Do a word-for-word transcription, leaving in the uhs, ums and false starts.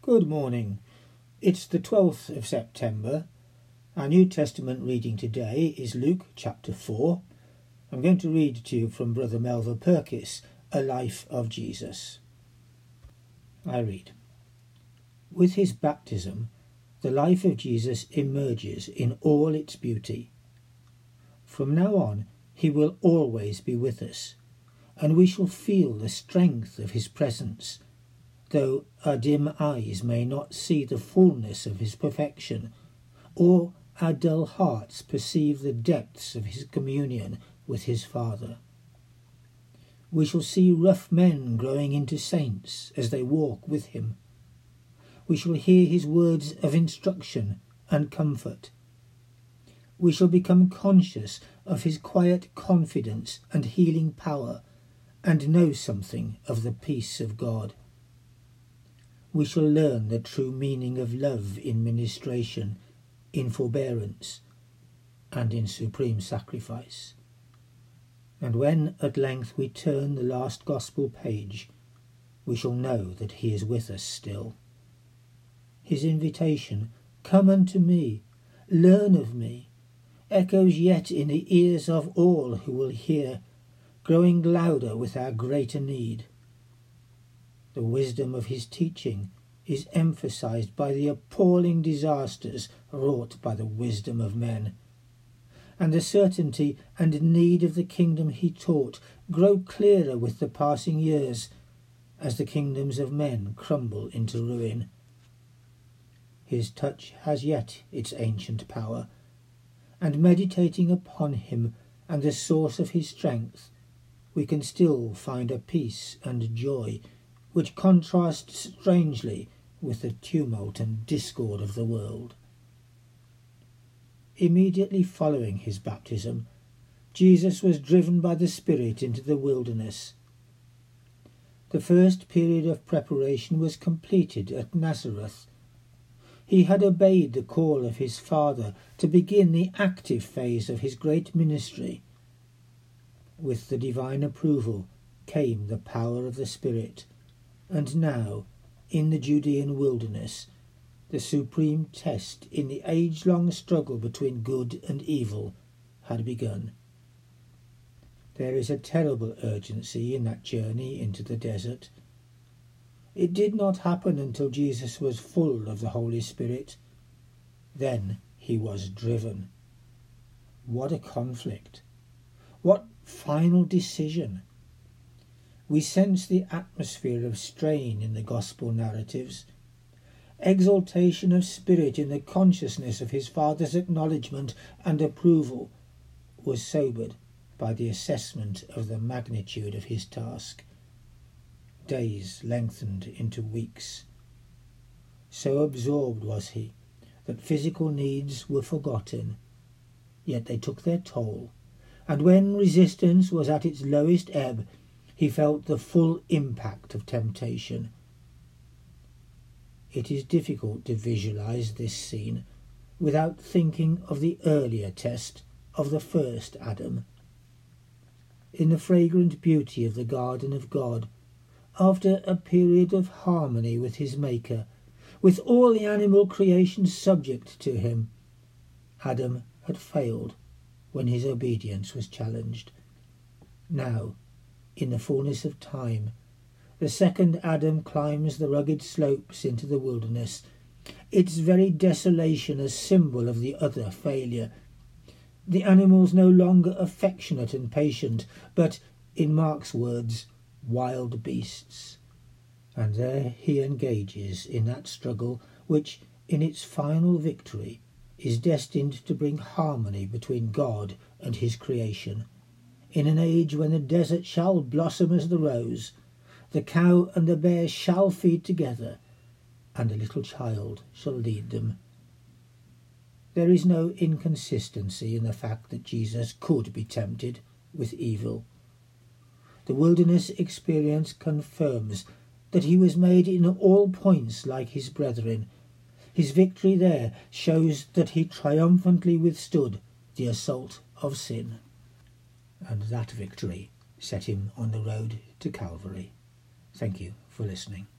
Good morning. It's the twelfth of September. Our New Testament reading today is Luke chapter four. I'm going to read to you from Brother Melva Purkis, A Life of Jesus. I read. With his baptism, the life of Jesus emerges in all its beauty. From now on, he will always be with us, and we shall feel the strength of his presence, though our dim eyes may not see the fullness of his perfection, or our dull hearts perceive the depths of his communion with his Father. We shall see rough men growing into saints as they walk with him. We shall hear his words of instruction and comfort. We shall become conscious of his quiet confidence and healing power, and know something of the peace of God. We shall learn the true meaning of love in ministration, in forbearance, and in supreme sacrifice. And when at length we turn the last gospel page, we shall know that he is with us still. His invitation, "Come unto me, learn of me," echoes yet in the ears of all who will hear, growing louder with our greater need. The wisdom of his teaching is emphasized by the appalling disasters wrought by the wisdom of men, and the certainty and need of the kingdom he taught grow clearer with the passing years as the kingdoms of men crumble into ruin. His touch has yet its ancient power, and meditating upon him and the source of his strength, we can still find a peace and joy which contrasts strangely with the tumult and discord of the world. Immediately following his baptism, Jesus was driven by the Spirit into the wilderness. The first period of preparation was completed at Nazareth. He had obeyed the call of his Father to begin the active phase of his great ministry. With the divine approval came the power of the Spirit, and now, in the Judean wilderness, the supreme test in the age-long struggle between good and evil had begun. There is a terrible urgency in that journey into the desert. It did not happen until Jesus was full of the Holy Spirit. Then he was driven. What a conflict! What final decision! We sense the atmosphere of strain in the gospel narratives, exaltation of spirit in the consciousness of his Father's acknowledgement and approval was sobered by the assessment of the magnitude of his task. Days lengthened into weeks. So absorbed was he that physical needs were forgotten, yet they took their toll, and when resistance was at its lowest ebb, he felt the full impact of temptation. It is difficult to visualize this scene without thinking of the earlier test of the first Adam. In the fragrant beauty of the garden of God, after a period of harmony with his Maker, with all the animal creation subject to him, Adam had failed when his obedience was challenged. Now, in the fullness of time, the second Adam climbs the rugged slopes into the wilderness, its very desolation a symbol of the other failure. The animals no longer affectionate and patient, but, in Mark's words, wild beasts. And there he engages in that struggle which, in its final victory, is destined to bring harmony between God and his creation. In an age when the desert shall blossom as the rose, the cow and the bear shall feed together, and a little child shall lead them. There is no inconsistency in the fact that Jesus could be tempted with evil. The wilderness experience confirms that he was made in all points like his brethren. His victory there shows that he triumphantly withstood the assault of sin. And that victory set him on the road to Calvary. Thank you for listening.